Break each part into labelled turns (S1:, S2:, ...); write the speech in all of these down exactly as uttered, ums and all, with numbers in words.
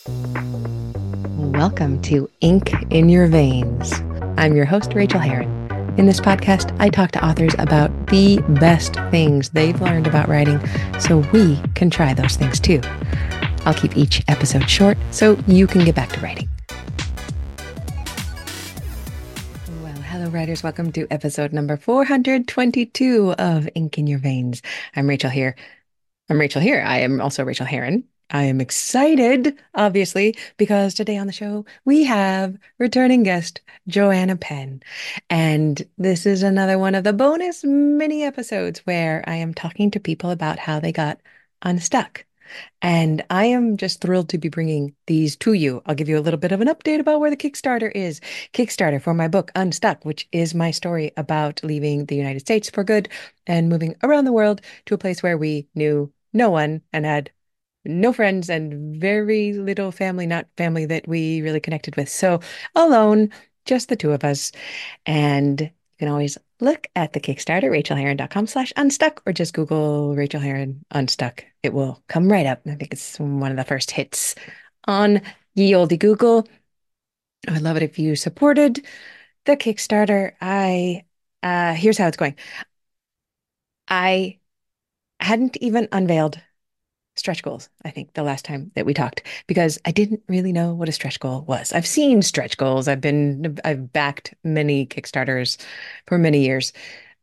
S1: Welcome to Ink in Your Veins. I'm your host, Rachel Herron. In this podcast, I talk to authors about the best things they've learned about writing so we can try those things too. I'll keep each episode short so you can get back to writing. Well, hello, writers. Welcome to episode number four hundred twenty-two of Ink in Your Veins. I'm Rachel here. I'm Rachel here. I am also Rachel Herron. I am excited, obviously, because today on the show we have returning guest Joanna Penn. And this is another one of the bonus mini episodes where I am talking to people about how they got unstuck. And I am just thrilled to be bringing these to you. I'll give you a little bit of an update about where the Kickstarter is. Kickstarter for my book, Unstuck, which is my story about leaving the United States for good and moving around the world to a place where we knew no one and had no friends and very little family, not family that we really connected with. So alone, just the two of us. And you can always look at the Kickstarter, rachelherron.com slash unstuck, or just Google Rachel Herron Unstuck. It will come right up. I think it's one of the first hits on ye olde Google. I would love it if you supported the Kickstarter. I, uh, here's how it's going. I hadn't even unveiled stretch goals, I think, the last time that we talked, because I didn't really know what a stretch goal was. I've seen stretch goals. I've been, I've backed many Kickstarters for many years,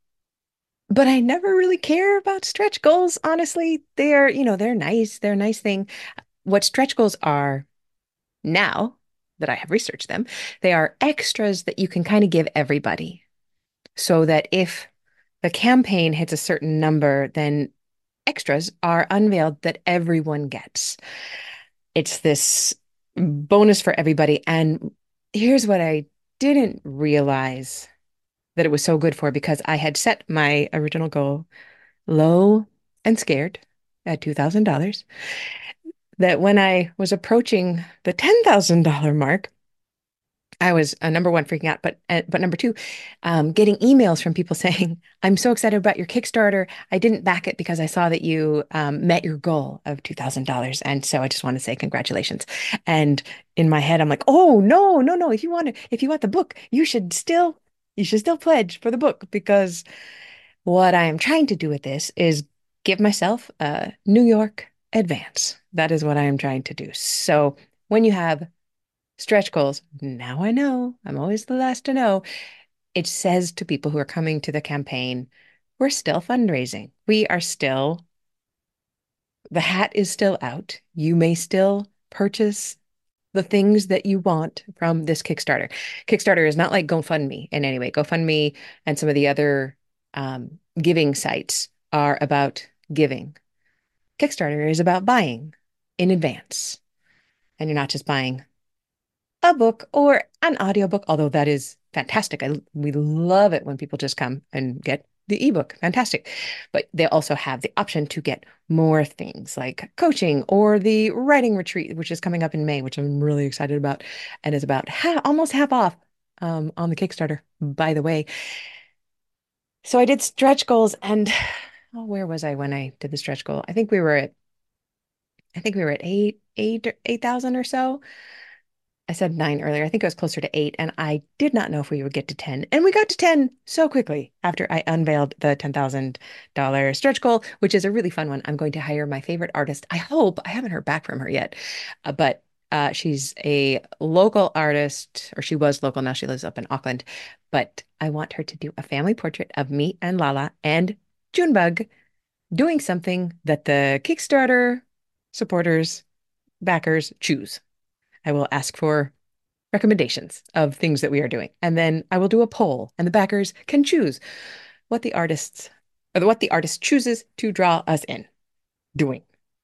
S1: but I never really care about stretch goals. Honestly, they're, you know, they're nice. They're a nice thing. What stretch goals are now that I have researched them, they are extras that you can kind of give everybody so that if the campaign hits a certain number, then extras are unveiled that everyone gets. It's this bonus for everybody. And here's what I didn't realize that it was so good for, because I had set my original goal low and scared at two thousand dollars, that when I was approaching the ten thousand dollars mark, I was uh, number one freaking out, but uh, but number two, um, getting emails from people saying, "I'm so excited about your Kickstarter. I didn't back it because I saw that you um, met your goal of two thousand dollars, and so I just want to say congratulations." And in my head, I'm like, "Oh no, no, no! If you want to, if you want the book, you should still, you should still pledge for the book, because what I am trying to do with this is give myself a New York advance. That is what I am trying to do. So when you have stretch goals, now I know, I'm always the last to know. It says to people who are coming to the campaign, we're still fundraising. We are still, the hat is still out. You may still purchase the things that you want from this Kickstarter. Kickstarter is not like GoFundMe in any way. GoFundMe and some of the other um, giving sites are about giving. Kickstarter is about buying in advance. And you're not just buying a book or an audiobook, although that is fantastic. I, we love it when people just come and get the ebook. Fantastic. But they also have the option to get more things like coaching or the writing retreat, which is coming up in May, which I'm really excited about, and is about half, almost half off um, on the Kickstarter, by the way. So I did stretch goals, and oh, where was I when I did the stretch goal? I think we were at, I think we were at eight, eight, eight thousand or so. I said nine earlier. I think it was closer to eight, and I did not know if we would get to ten. And we got to ten so quickly after I unveiled the ten thousand dollars stretch goal, which is a really fun one. I'm going to hire my favorite artist. I hope. I haven't heard back from her yet, uh, but uh, she's a local artist, or she was local. Now she lives up in Auckland. But I want her to do a family portrait of me and Lala and Junebug doing something that the Kickstarter supporters, backers choose. I will ask for recommendations of things that we are doing. And then I will do a poll, and the backers can choose what the artists or what the artist chooses to draw us in doing.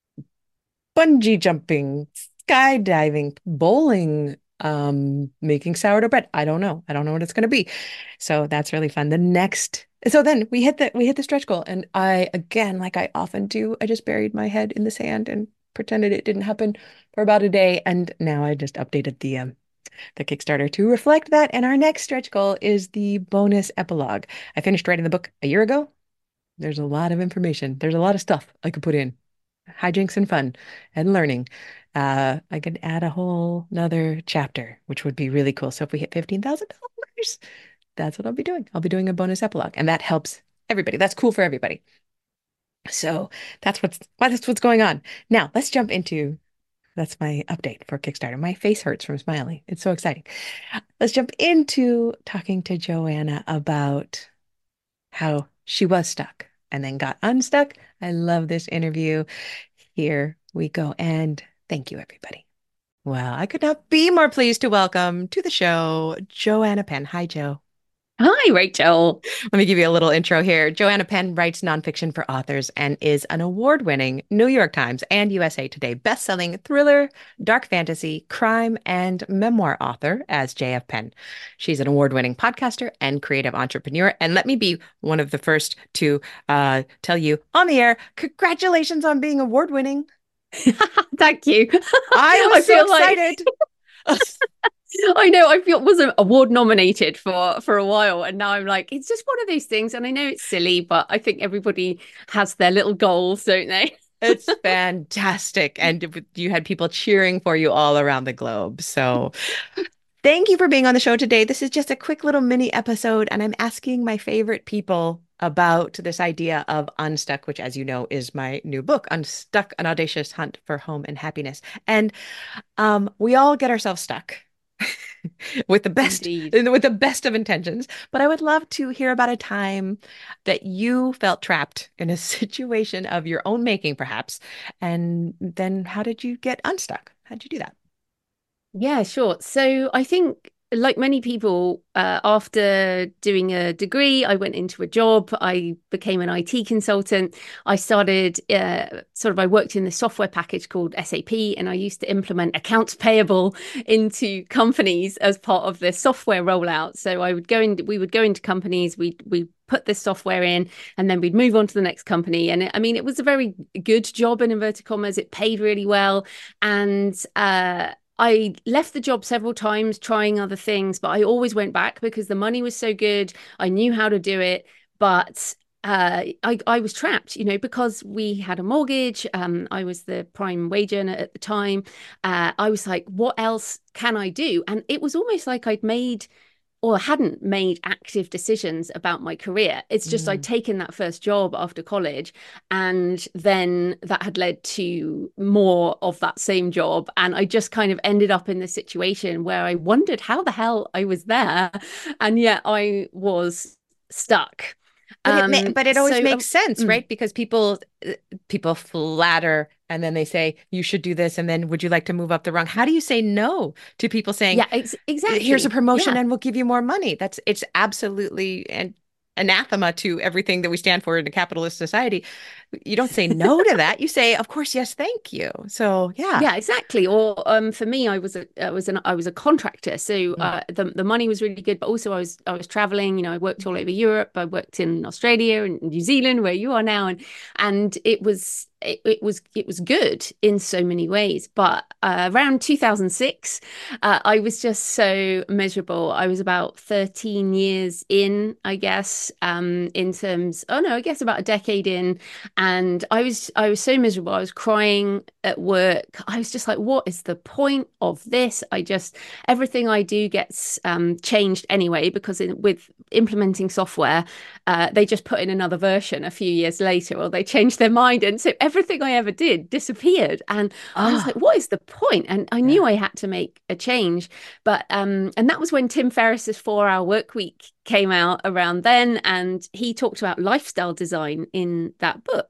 S1: Bungee jumping, skydiving, bowling, um, making sourdough bread. I don't know. I don't know what it's going to be. So that's really fun. The next, so then we hit the we hit the stretch goal, and I again, like I often do, I just buried my head in the sand and pretended it didn't happen for about a day, and now I just updated the um, the Kickstarter to reflect that. And our next stretch goal is the bonus epilogue. I finished writing the book a year ago. There's a lot of information. There's a lot of stuff I could put in. Hijinks and fun and learning. uh, I could add a whole another chapter, which would be really cool. So if we hit fifteen thousand dollars that's what I'll be doing. I'll be doing a bonus epilogue, and that helps everybody. That's cool for everybody. So that's what's that's what's going on. Now let's jump into that's my update for Kickstarter. My face hurts from smiling. It's so exciting. Let's jump into talking to Joanna about how she was stuck and then got unstuck. I love this interview. Here we go. And thank you, everybody. Well, I could not be more pleased to welcome to the show Joanna Penn. Hi, Joe.
S2: Hi, Rachel.
S1: Let me give you a little intro here. Joanna Penn writes nonfiction for authors and is an award-winning New York Times and U S A Today best-selling thriller, dark fantasy, crime, and memoir author as J F. Penn. She's an award-winning podcaster and creative entrepreneur. And let me be one of the first to uh, tell you on the air, congratulations on being award-winning.
S2: Thank you.
S1: I was
S2: I
S1: so
S2: feel like
S1: excited.
S2: I know I feel was award nominated for for a while, and now I'm like, it's just one of those things. And I know it's silly, but I think everybody has their little goals, don't they?
S1: It's fantastic. And you had people cheering for you all around the globe. So thank you for being on the show today. This is just a quick little mini episode, and I'm asking my favorite people about this idea of Unstuck, which, as you know, is my new book, Unstuck, An Audacious Hunt for Home and Happiness. And um, we all get ourselves stuck with the best
S2: Indeed.
S1: with the best of intentions. But I would love to hear about a time that you felt trapped in a situation of your own making, perhaps. And then how did you get unstuck? How did you do that?
S2: Yeah, sure. So I think, like many people, uh, after doing a degree, I went into a job. I became an I T consultant. I started uh, sort of, I worked in the software package called S A P, and I used to implement accounts payable into companies as part of the software rollout. So I would go in, we would go into companies, we we put this software in, and then we'd move on to the next company. And it, I mean, it was a very good job in inverted commas. It paid really well, and uh, I left the job several times trying other things, but I always went back because the money was so good. I knew how to do it, but uh, I, I was trapped, you know, because we had a mortgage. Um, I was the prime wage earner at the time. Uh, I was like, what else can I do? And it was almost like I'd made or hadn't made active decisions about my career. It's just I'd
S1: Mm.
S2: taken that first job after college, and then that had led to more of that same job. And I just kind of ended up in this situation where I wondered how the hell I was there. And yet I was stuck.
S1: But it ma
S2: Um,
S1: but it always
S2: so,
S1: makes
S2: um,
S1: sense,
S2: mm,
S1: right? Because people uh, people flatter and then they say you should do this and then would you like to move up the rung? How do you say no to people saying
S2: yeah, ex
S1: here's a
S2: exactly.
S1: promotion
S2: Yeah.
S1: and we'll give you more money? That's it's absolutely an anathema to everything that we stand for in a capitalist society. You don't say no to that. You say, of course, yes, thank you. So yeah.
S2: Yeah, exactly. Or um, for me, I was a I was an I was a contractor, so
S1: Mm.
S2: uh, the the money was really good. But also, I was I was traveling. You know, I worked all over Europe. I worked in Australia and New Zealand, where you are now, and and it was it, it was it was good in so many ways. But uh, around two thousand six, uh, I was just so miserable. I was about thirteen years in, I guess, um, in terms. Oh no, I guess about a decade in, and I was I was so miserable. I was crying at work. I was just like, what is the point of this? I just everything I do gets um, changed anyway because in, with implementing software, uh, they just put in another version a few years later, or they change their mind, and so everything I ever did disappeared. And I was like,
S1: Oh,
S2: what is the point? And I
S1: yeah.
S2: knew I had to make a change, but um, and that was when Tim Ferriss's Four Hour Work Week came out around then, and he talked about lifestyle design in that book.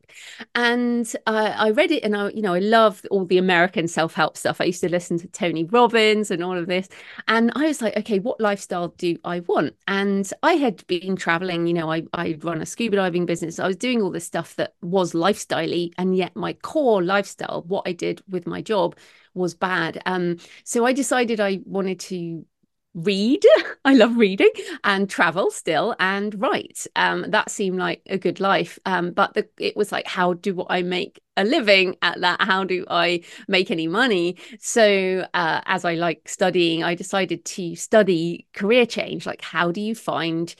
S2: And uh, I read it, and I, you know, I love all the American self-help stuff. I used to listen to Tony Robbins and all of this, and I was like, okay, what lifestyle do I want? And I had been traveling, you know, I I run a scuba diving business. I was doing all this stuff that was lifestyley, and yet my core lifestyle, what I did with my job, was bad. Um, so I decided I wanted to read. I love reading and travel still and write. Um, that seemed like a good life. Um, but the, it was like, how do I make a living at that? How do I make any money? So, uh, as I like studying, I decided to study career change. Like, how do you find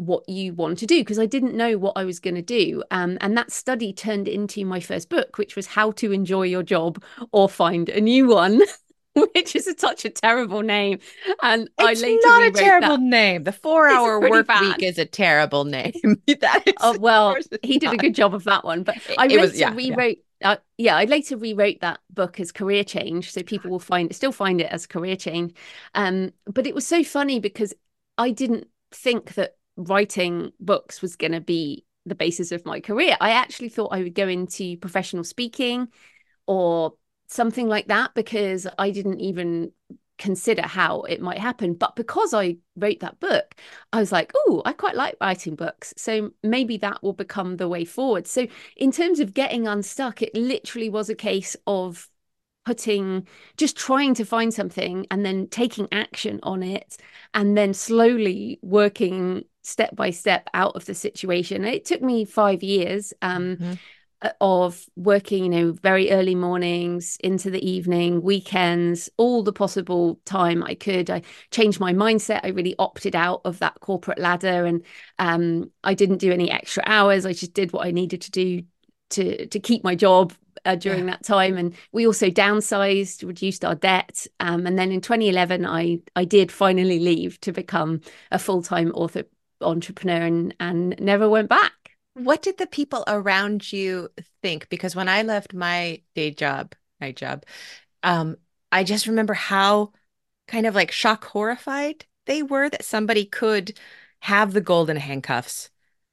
S2: what you want to do, because I didn't know what I was going to do. Um, and that study turned into my first book, which was How to Enjoy Your Job or Find a New One, which is a, such a terrible name. And I
S1: It's
S2: later
S1: not a
S2: rewrote
S1: terrible
S2: that.
S1: name. The four
S2: It's
S1: hour
S2: pretty
S1: work week
S2: bad.
S1: is a terrible name. That is,
S2: Oh,
S1: of
S2: well,
S1: course it's
S2: he did a
S1: not.
S2: good job of that one. But
S1: It,
S2: I
S1: it was,
S2: later
S1: yeah, yeah.
S2: rewrote, uh, yeah, I later rewrote that book as Career Change. So people will find still find it as Career Change. Um, but it was so funny because I didn't think that writing books was going to be the basis of my career. I actually thought I would go into professional speaking or something like that, because I didn't even consider how it might happen. But because I wrote that book, I was like, oh, I quite like writing books. So maybe that will become the way forward. So in terms of getting unstuck, it literally was a case of putting just trying to find something and then taking action on it and then slowly working step by step out of the situation. It took me five years. Um,
S1: Mhm.
S2: of working, you know, very early mornings into the evening, weekends, all the possible time I could. I changed my mindset. I really opted out of that corporate ladder, and um, I didn't do any extra hours. I just did what I needed to do to to keep my job uh,
S1: Yeah.
S2: during that time. And we also downsized, reduced our debt. Um, and then in twenty eleven, I I did finally leave to become a full time author entrepreneur, and and never went back.
S1: What did the people around you think? Because when I left my day job, night job, um, I just remember how kind of like shock horrified they were that somebody could have the golden handcuffs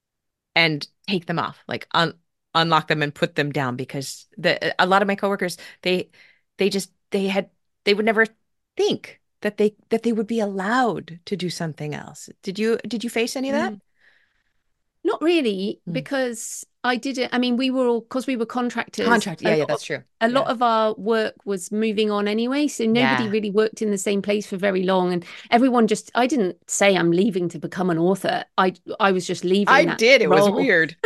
S1: and take them off, like un unlock them and put them down because the a lot of my coworkers, they they just they had they would never think that they that they would be allowed to do something else. Did you did you face any of that?
S2: Mm. Not really,
S1: Mm.
S2: because I didn't. I mean, we were all, because we were contractors.
S1: Contract.
S2: A
S1: Yeah, yeah,
S2: lot of
S1: that's true.
S2: a lot
S1: Yeah.
S2: of our work was moving on anyway, so nobody
S1: Yeah.
S2: really worked in the same place for very long, and everyone just. I didn't say I'm leaving to become an author. I I was just
S1: I
S2: leaving that
S1: did. It was
S2: role.
S1: weird.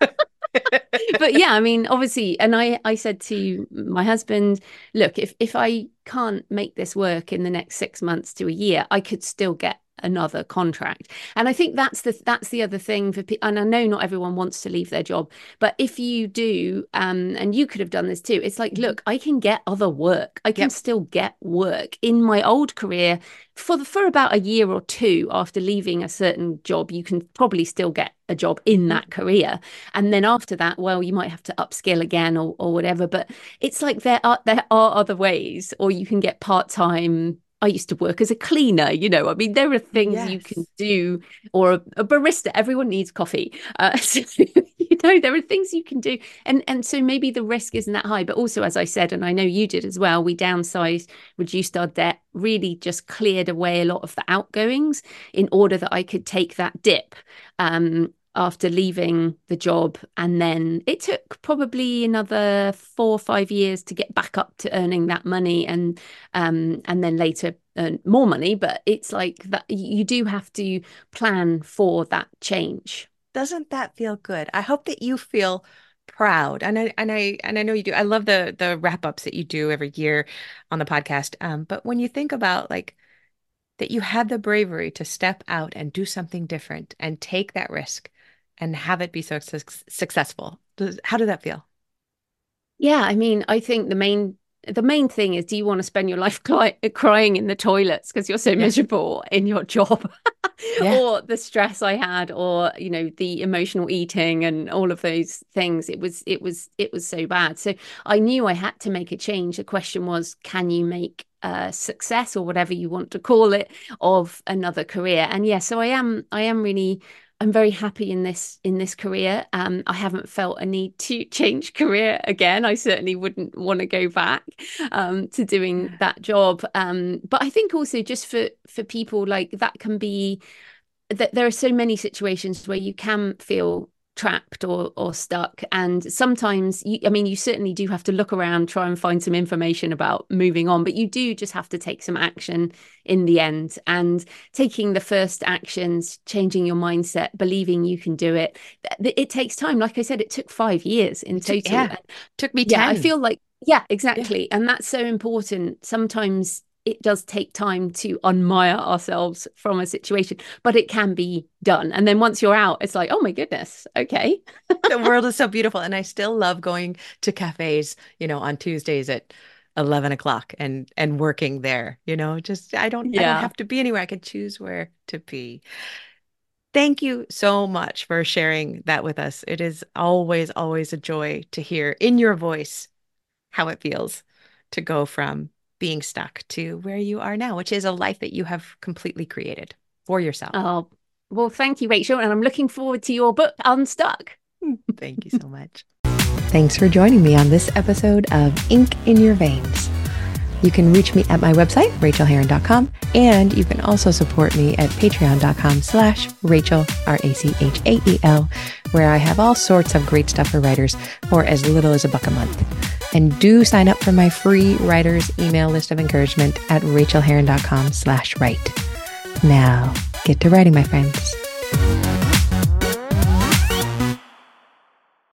S2: But yeah, I mean, obviously, and I I said to my husband, look, if if I can't make this work in the next six months to a year, I could still get another contract. And I think that's the that's the other thing for people. And I know not everyone wants to leave their job, but if you do, um, and you could have done this too, it's like,
S1: Mhm.
S2: look, I can get other work. I can
S1: Yep.
S2: still get work in my old career for the, for about a year or two after leaving a certain job. You can probably still get a job in
S1: Mhm.
S2: that career, and then after that, well, you might have to upskill again or or whatever. But it's like there are there are other ways, or you can get part time. I used to work as a cleaner, you know. I mean, there are things you can
S1: Yes.
S2: do, or a, a barista. Everyone needs coffee, uh, so, you know. There are things you can do, and and so maybe the risk isn't that high. But also, as I said, and I know you did as well, we downsized, reduced our debt, really just cleared away a lot of the outgoings in order that I could take that dip. Um, after leaving the job. And then it took probably another four or five years to get back up to earning that money, and um, and then later earn more money. But it's like that you do have to plan for that change.
S1: Doesn't that feel good? I hope that you feel proud. And I and I and I know you do. I love the the wrap-ups that you do every year on the podcast. Um, but when you think about like that you had the bravery to step out and do something different and take that risk and have it be so suc successful. Does, how did that feel?
S2: Yeah, I mean, I think the main the main thing is, do you want to spend your life cry crying in the toilets because you're so
S1: Yeah.
S2: miserable in your job?
S1: Yeah.
S2: Or the stress I had, or you know, the emotional eating and all of those things. It was it was it was so bad. So I knew I had to make a change. The question was, can you make a success, or whatever you want to call it, of another career? And yeah, so I am I am really I'm very happy in this in this career. Um, I haven't felt a need to change career again. I certainly wouldn't want to go back um, to doing
S1: Yeah.
S2: that job. Um, but I think also just for for people, like, that can be that there are so many situations where you can feel trapped or or stuck, and sometimes you, I mean, you certainly do have to look around, try and find some information about moving on, but you do just have to take some action in the end. And taking the first actions, changing your mindset, believing you can do it, it takes time. Like I said, it took five years in
S1: It took,
S2: total.
S1: yeah, took me
S2: Yeah, I
S1: ten.
S2: feel like, yeah,
S1: Yeah.
S2: exactly. And that's so important. Sometimes it does take time to unmire ourselves from a situation, but it can be done. And then once you're out, it's like, oh my goodness, okay.
S1: The world is so beautiful. And I still love going to cafes, you know, on Tuesdays at eleven o'clock and and working there, you know, just I don't I don't
S2: Yeah.
S1: have to be anywhere. I can choose where to be. Thank you so much for sharing that with us. It is always, always a joy to hear in your voice how it feels to go from being stuck to where you are now, which is a life that you have completely created for yourself.
S2: Oh, well, thank you, Rachel. And I'm looking forward to your book, Unstuck.
S1: Thank you so much. Thanks for joining me on this episode of Ink in Your Veins. You can reach me at my website, rachel herron dot com, and you can also support me at patreon dot com slash Rachel, R A C H A E L, where I have all sorts of great stuff for writers for as little as a buck a month. And do sign up for my free writer's email list of encouragement at rachel herron dot com slash write. Now, get to writing, my friends.